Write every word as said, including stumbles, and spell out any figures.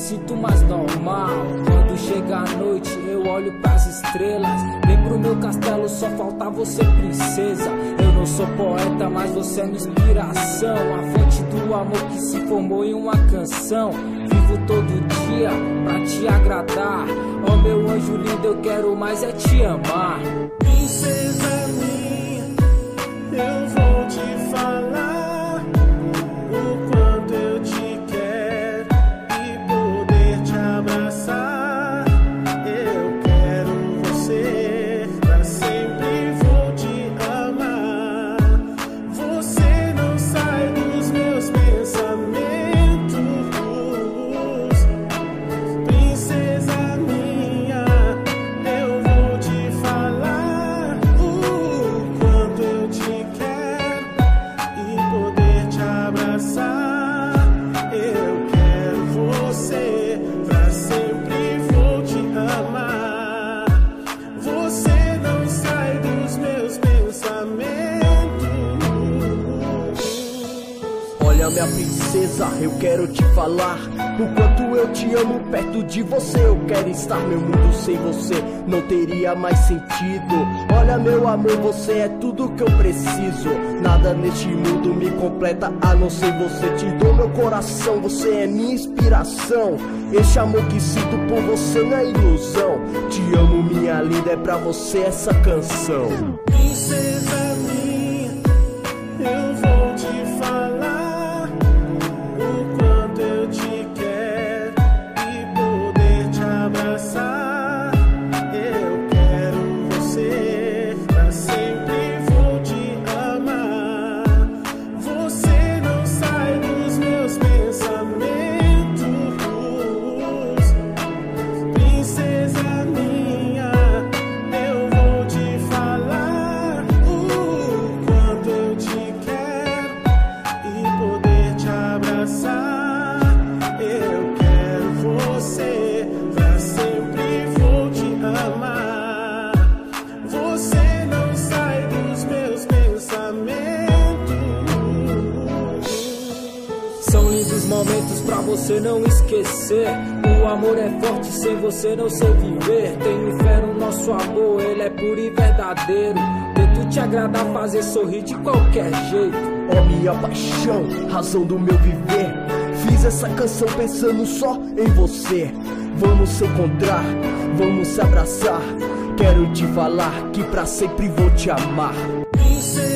sinto mais normal. Quando chega a noite eu olho pras estrelas. Vem pro meu castelo, só falta você, princesa. Eu não sou poeta, mas você é minha inspiração, a fonte do amor que se formou em uma canção. Vivo todo dia pra te agradar. Oh meu anjo lindo, eu quero mais é te amar. Princesa minha, eu vou te falar o quanto eu te quero e poder te abraçar. Eu quero você pra sempre, vou te amar. Você não sai dos meus pensamentos. Princesa minha, eu vou te falar o quanto eu te quero e poder te abraçar. Eu quero você pra sempre, vou te amar. Você não sai dos meus pensamentos. Olha minha princesa, eu quero te falar o quanto eu te amo perto de você. Eu quero estar, meu mundo sem você não teria mais sentido. Olha meu amor, você é tudo que eu preciso. Nada neste mundo me completa a não ser você. Te dou meu coração, você é minha inspiração. Este amor que sinto por você não é ilusão. Te amo minha linda, é pra você essa canção. Princesa minha, eu vou te falar o quanto eu te quero e poder te abraçar. Eu quero você pra sempre, vou te amar. Você não sai dos meus pensamentos. Princesa minha, eu vou te falar o quanto eu te quero e poder te abraçar. Eu quero você pra sempre, vou te amar. Você não sai dos meus pensamentos. São lindos momentos pra você não esquecer. O amor é forte, sem você não sei viver. Tenho fé no nosso amor, ele é puro e verdadeiro. Tento te agradar, fazer sorrir de qualquer jeito. Ó minha paixão, razão do meu viver. Fiz essa canção pensando só em você. Vamos se encontrar, vamos se abraçar. Quero te falar que pra sempre vou te amar. Princesa